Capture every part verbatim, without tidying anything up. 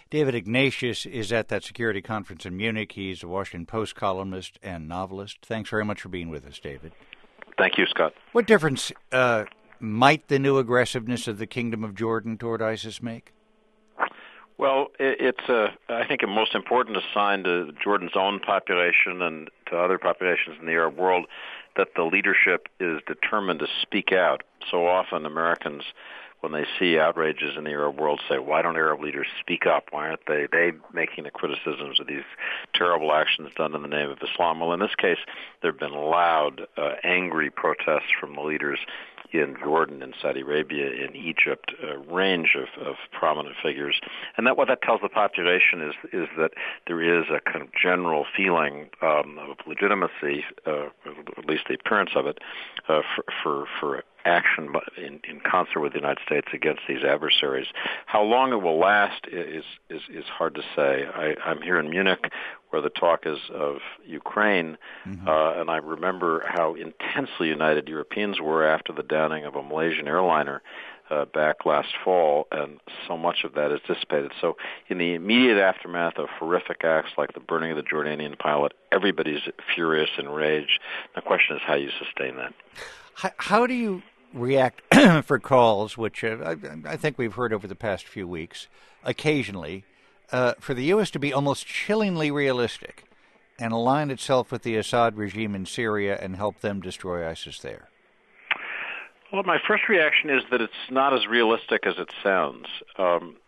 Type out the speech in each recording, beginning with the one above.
David Ignatius is at that security conference in Munich. He's a Washington Post columnist and novelist. Thanks very much for being with us, David. Thank you, Scott. What difference uh, might the new aggressiveness of the Kingdom of Jordan toward ISIS make? Well, it's, a, I think, a most important a sign to Jordan's own population and to other populations in the Arab world that the leadership is determined to speak out. So often Americans, when they see outrages in the Arab world, say, why don't Arab leaders speak up? Why aren't they, they making the criticisms of these terrible actions done in the name of Islam? Well, in this case, there have been loud, uh, angry protests from the leaders in Jordan, in Saudi Arabia, in Egypt, a range of, of prominent figures. And that what that tells the population is is that there is a kind of general feeling um, of legitimacy, uh, at least the appearance of it, uh, for, for, for action in, in concert with the United States against these adversaries. How long it will last is is, is hard to say. I, I'm here in Munich, where the talk is of Ukraine, mm-hmm. uh, and I remember how intensely united Europeans were after the downing of a Malaysian airliner uh, back last fall, and so much of that is dissipated. So in the immediate aftermath of horrific acts like the burning of the Jordanian pilot, everybody's furious, enraged. The question is how you sustain that. How, how do you react for calls, which uh, I, I think we've heard over the past few weeks, occasionally, uh, for the U S to be almost chillingly realistic and align itself with the Assad regime in Syria and help them destroy ISIS there? Well, my first reaction is that it's not as realistic as it sounds. Um,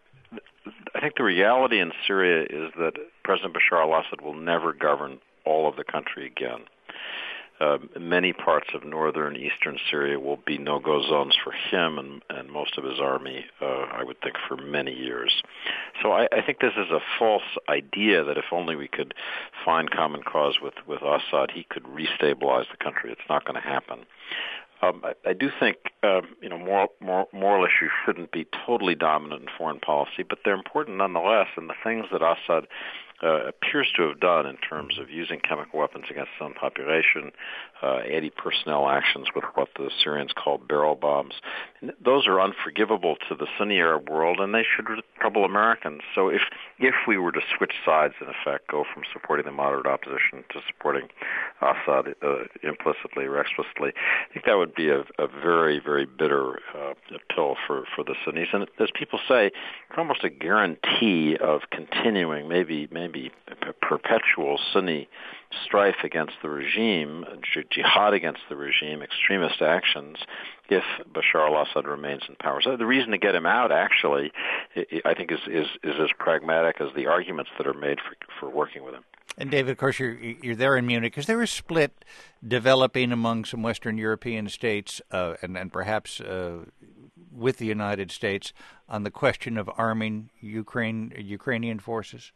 I think the reality in Syria is that President Bashar al-Assad will never govern all of the country again. Uh, many parts of northern, eastern Syria will be no-go zones for him and, and most of his army, uh, I would think, for many years. So I, I think this is a false idea that if only we could find common cause with, with Assad, he could restabilize the country. It's not going to happen. Um, I, I do think, uh, you know, moral, moral, moral issues shouldn't be totally dominant in foreign policy, but they're important nonetheless, and the things that Assad Uh, appears to have done in terms of using chemical weapons against his own population, uh, anti-personnel actions with what the Syrians call barrel bombs. And those are unforgivable to the Sunni Arab world, and they should trouble Americans. So if if we were to switch sides, in effect, go from supporting the moderate opposition to supporting Assad uh, implicitly or explicitly, I think that would be a, a very, very bitter uh, pill for, for the Sunnis. And as people say, it's almost a guarantee of continuing, maybe maybe Maybe perpetual Sunni strife against the regime, jihad against the regime, extremist actions, if Bashar al-Assad remains in power. So the reason to get him out, actually, I think is is, is as pragmatic as the arguments that are made for, for working with him. And David, of course, you're you're there in Munich. Is there a split developing among some Western European states uh, and, and perhaps uh, with the United States on the question of arming Ukraine Ukrainian forces?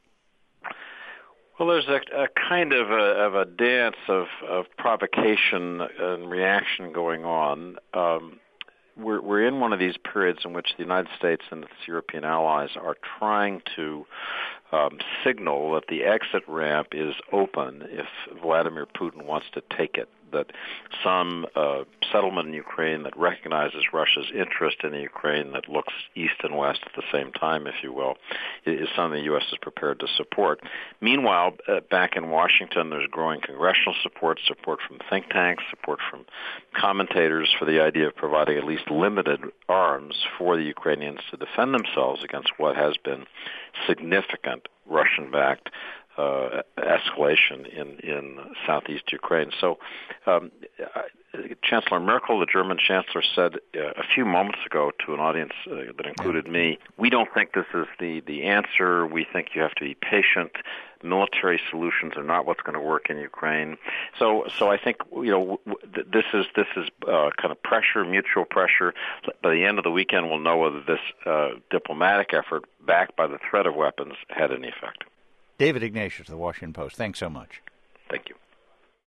Well, there's a, a kind of a, of a dance of, of provocation and reaction going on. Um, we're, we're in one of these periods in which the United States and its European allies are trying to um, signal that the exit ramp is open if Vladimir Putin wants to take it, that some uh, settlement in Ukraine that recognizes Russia's interest in the Ukraine, that looks east and west at the same time, if you will, is something the U S is prepared to support. Meanwhile, uh, back in Washington, there's growing congressional support, support from think tanks, support from commentators for the idea of providing at least limited arms for the Ukrainians to defend themselves against what has been significant Russian-backed Uh, escalation in, in southeast Ukraine. So um, uh, Chancellor Merkel, the German chancellor, said uh, a few moments ago to an audience uh, that included me, we don't think this is the, the answer. We think you have to be patient. Military solutions are not what's going to work in Ukraine. So so I think, you know, w- this is, this is uh, kind of pressure, mutual pressure. By the end of the weekend, we'll know whether this uh, diplomatic effort, backed by the threat of weapons, had any effect. David Ignatius, The Washington Post. Thanks so much. Thank you.